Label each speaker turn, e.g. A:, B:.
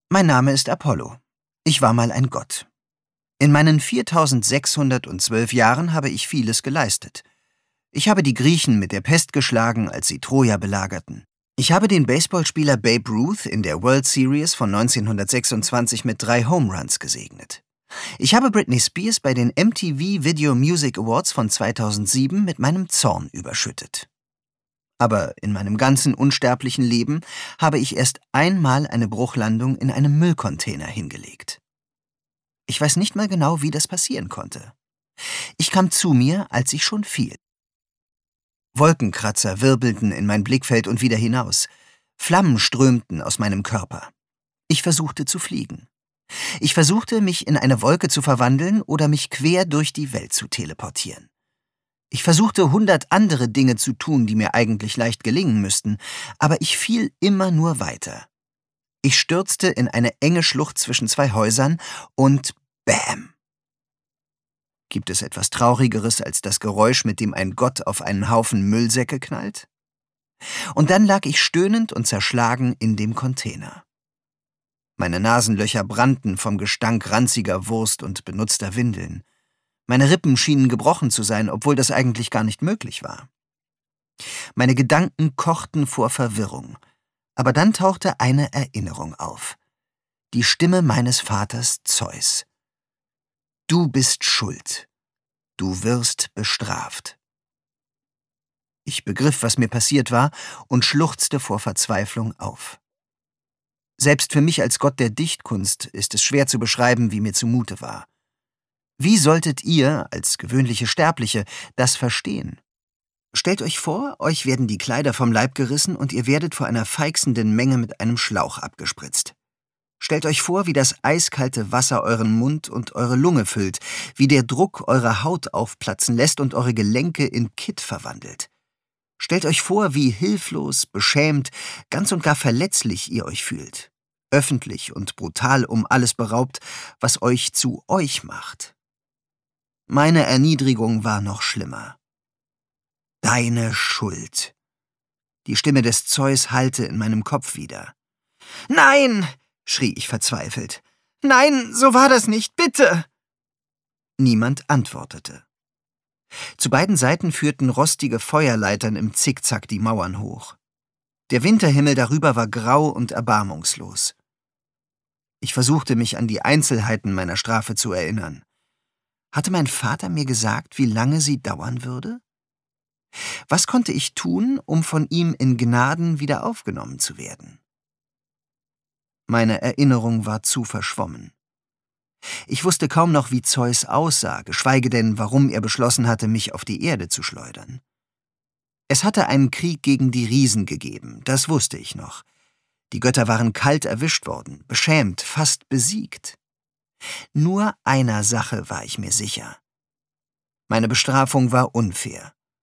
A: Mein Name ist Apollo. Ich war mal ein Gott. In meinen 4612 Jahren habe ich vieles geleistet. Ich habe die Griechen mit der Pest geschlagen, als sie Troja belagerten. Ich habe den Baseballspieler Babe Ruth in der World Series von 1926 mit 3 Home Runs gesegnet. Ich habe Britney Spears bei den MTV Video Music Awards von 2007 mit meinem Zorn überschüttet. Aber in meinem ganzen unsterblichen Leben habe ich erst einmal eine Bruchlandung in einem Müllcontainer hingelegt. Ich weiß nicht mal genau, wie das passieren konnte. Ich kam zu mir, als ich schon fiel. Wolkenkratzer wirbelten in mein Blickfeld und wieder hinaus. Flammen strömten aus meinem Körper. Ich versuchte zu fliegen. Ich versuchte, mich in eine Wolke zu verwandeln oder mich quer durch die Welt zu teleportieren. Ich versuchte 100 andere Dinge zu tun, die mir eigentlich leicht gelingen müssten, aber ich fiel immer nur weiter. Ich stürzte in eine enge Schlucht zwischen 2 Häusern und Bäm! Gibt es etwas Traurigeres als das Geräusch, mit dem ein Gott auf einen Haufen Müllsäcke knallt? Und dann lag ich stöhnend und zerschlagen in dem Container. Meine Nasenlöcher brannten vom Gestank ranziger Wurst und benutzter Windeln. Meine Rippen schienen gebrochen zu sein, obwohl das eigentlich gar nicht möglich war. Meine Gedanken kochten vor Verwirrung, aber dann tauchte eine Erinnerung auf. Die Stimme meines Vaters Zeus. Du bist schuld. Du wirst bestraft. Ich begriff, was mir passiert war, und schluchzte vor Verzweiflung auf. Selbst für mich als Gott der Dichtkunst ist es schwer zu beschreiben, wie mir zumute war. Wie solltet ihr, als gewöhnliche Sterbliche, das verstehen? Stellt euch vor, euch werden die Kleider vom Leib gerissen und ihr werdet vor einer feixenden Menge mit einem Schlauch abgespritzt. Stellt euch vor, wie das eiskalte Wasser euren Mund und eure Lunge füllt, wie der Druck eure Haut aufplatzen lässt und eure Gelenke in Kitt verwandelt. Stellt euch vor, wie hilflos, beschämt, ganz und gar verletzlich ihr euch fühlt. Öffentlich und brutal um alles beraubt, was euch zu euch macht. Meine Erniedrigung war noch schlimmer. Deine Schuld. Die Stimme des Zeus hallte in meinem Kopf wieder. »Nein«, schrie ich verzweifelt. »Nein, so war das nicht, bitte!« Niemand antwortete. Zu beiden Seiten führten rostige Feuerleitern im Zickzack die Mauern hoch. Der Winterhimmel darüber war grau und erbarmungslos. Ich versuchte, mich an die Einzelheiten meiner Strafe zu erinnern. Hatte mein Vater mir gesagt, wie lange sie dauern würde? Was konnte ich tun, um von ihm in Gnaden wieder aufgenommen zu werden? Meine Erinnerung war zu verschwommen. Ich wusste kaum noch, wie Zeus aussah, geschweige denn, warum er beschlossen hatte, mich auf die Erde zu schleudern. Es hatte einen Krieg gegen die Riesen gegeben, das wusste ich noch. Die Götter waren kalt erwischt worden, beschämt, fast besiegt. Nur einer Sache war ich mir sicher. Meine Bestrafung war unfair.